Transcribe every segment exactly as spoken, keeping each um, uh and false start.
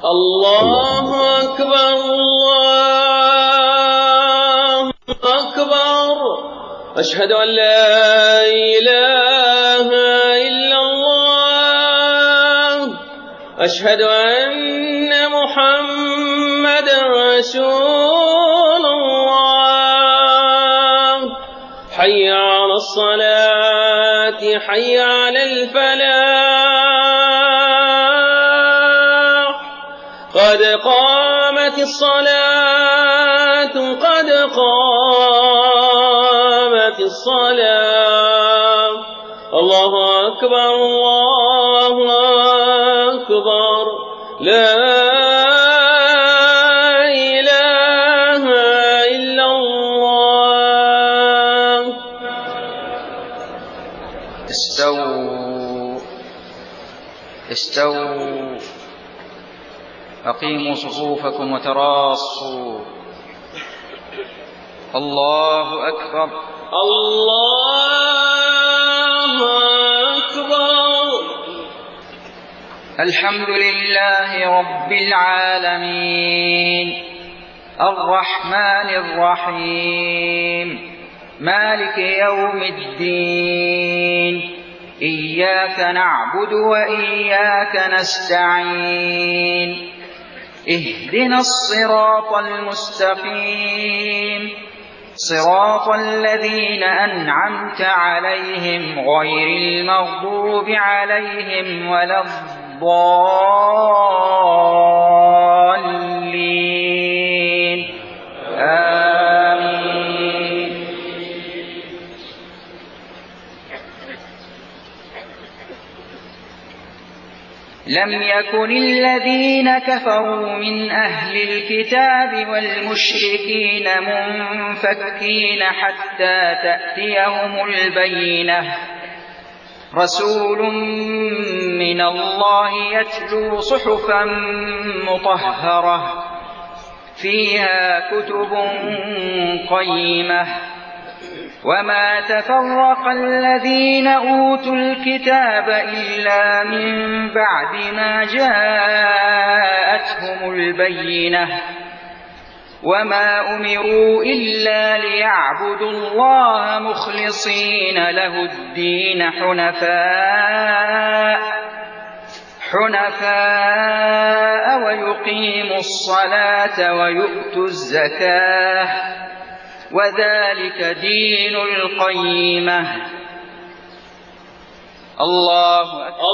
الله أكبر الله أكبر. أشهد أن لا إله إلا الله. أشهد أن محمدا رسول الله. حي على الصلاة حي على الفلاح. قد قامت الصلاة قد قامت الصلاة. الله أكبر الله أكبر. لا إله إلا الله. استووا استووا أقيموا صفوفكم وتراصوا. الله أكبر الله أكبر. الحمد لله رب العالمين الرحمن الرحيم مالك يوم الدين. إياك نعبد وإياك نستعين. اهدنا الصراط المستقيم صراط الذين أنعمت عليهم غير المغضوب عليهم ولا الضالين. آمين. لم يكن الذين كفروا من أهل الكتاب والمشركين منفكين حتى تأتيهم البينة. رسول من الله يتلو صحفا مطهرة فيها كتب قيمة. وما تفرق الذين أوتوا الكتاب إلا من بعد ما جاءتهم البينة. وما أمروا إلا ليعبدوا الله مخلصين له الدين حنفاء حنفاء ويقيموا الصلاة ويؤتوا الزكاة وذلك دين القيمة. الله أكبر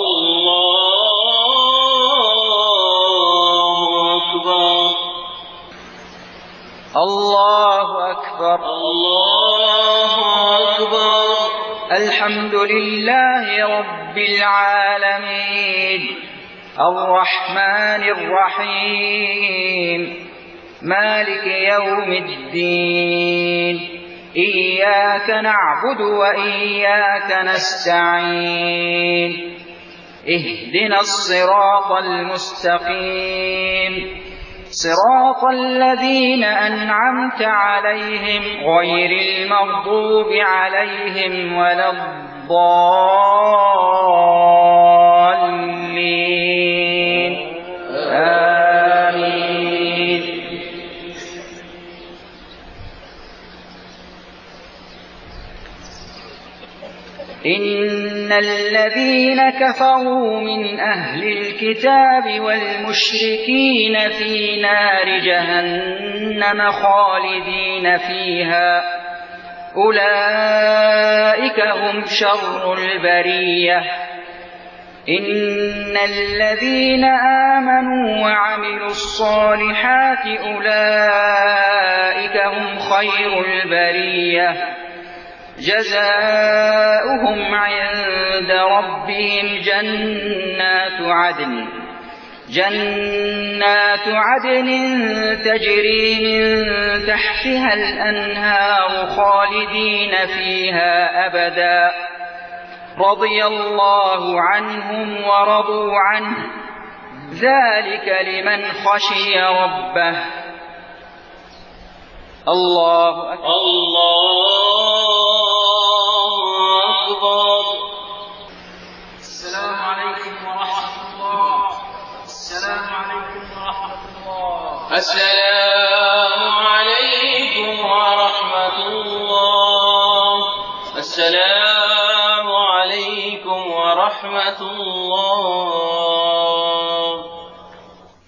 الله أكبر. الله أكبر الله أكبر. الحمد لله رب العالمين الرحمن الرحيم مالك يوم الدين. إياك نعبد وإياك نستعين. اهدنا الصراط المستقيم صراط الذين أنعمت عليهم غير المغضوب عليهم ولا الضالين. آمين. إن الذين كفروا من أهل الكتاب والمشركين في نار جهنم خالدين فيها أولئك هم شر البرية. إن الذين آمنوا وعملوا الصالحات أولئك هم خير البرية. جزاؤهم عند ربهم جنات عدن جنات عدن تجري من تحتها الأنهار خالدين فيها أبدا. رضي الله عنهم ورضوا عنه ذلك لمن خشي ربه. الله أكبر. الله أكبر. السلام عليكم ورحمة الله. السلام عليكم ورحمة الله. السلام عليكم ورحمة الله. السلام عليكم ورحمة الله.